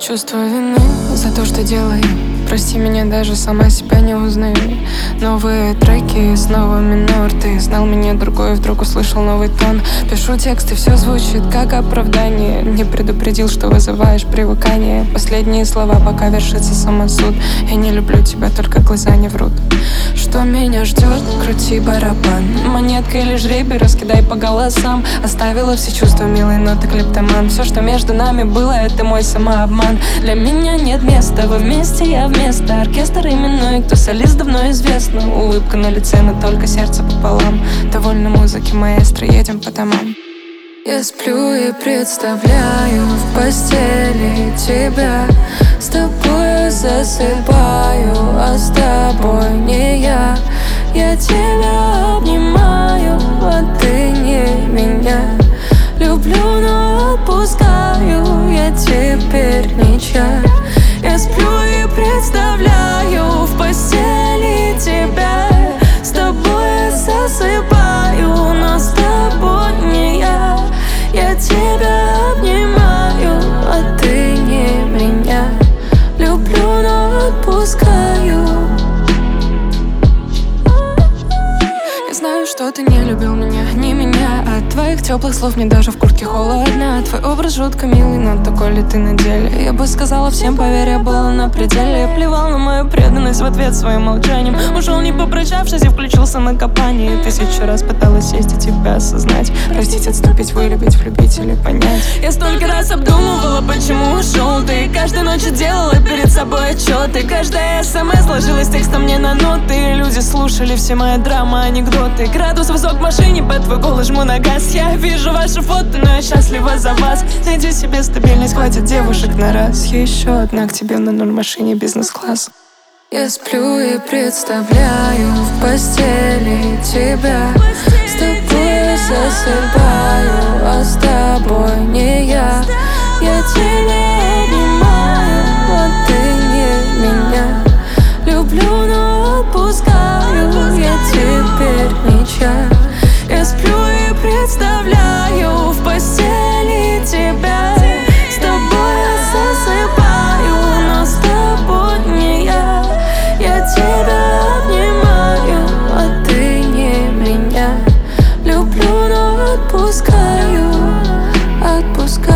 Чувство вины за то, что делаю. Прости меня, даже сама себя не узнаю. Новые треки с новыми норты. Знал меня другой, вдруг услышал новый тон. Пишу текст, и все звучит как оправдание. Не предупредил, что вызываешь привыкание. Последние слова, пока вершится самосуд. Я не люблю тебя, только глаза не врут. Что меня ждет? Крути барабан. Монетка или жребий, раскидай по голосам. Оставила все чувства, милый, но ты клептоман. Все, что между нами было, это мой самообман. Для меня нет места, вы вместе, я вместо. Оркестр именной, кто солист, давно известно. Улыбка на лице, но только сердце пополам. Довольно музыки, маэстро, едем по домам. Я сплю и представляю в постели тебя. С тобой засыпаю, а с тобой не я. Я тебя обнимаю, а ты не меня. Люблю, но отпускаю, я теперь не чай. Я сплю и представляю в постели тебя. С тобой засыпаю, но с тобой не я. Я тебя обнимаю, а ты не меня. Люблю, но отпускаю. Я знаю, что ты не любил меня, не меня. От твоих теплых слов мне даже в куртке холодно. Твой образ жутко милый, но такой ли ты на деле? Я бы сказала всем, поверь, я была на пределе. Я плевал на мою преданность в ответ своим молчанием. Ушел не попрощавшись и включился на копание. 1000 раз пыталась сесть и тебя осознать. Простить, отступить, вылюбить, влюбить или понять. Я столько раз обдумывала, почему ушел ты. Каждой ночью делала перед собой отчеты. Каждая смс ложилась текстом мне на ноты. Люди слушали все мои драмы, анекдоты. Градус высок в машине, под твой голос жму на газ. Я вижу ваши фото, но я счастлива за вас. Найди себе стабильность, хватит девушек на раз. Еще одна к тебе на 0 машине бизнес-класс. Я сплю и представляю в постели тебя. С тобой засыпаю, а с тобой не я. Я тебя обнимаю, а ты не меня. Люблю, но отпускаю, я теперь не чай. Я сплю и представляю в постели тебя. С тобой засыпаю, но с тобой не я. Я тебя обнимаю, а ты не меня. Люблю, но отпускаю, отпускаю.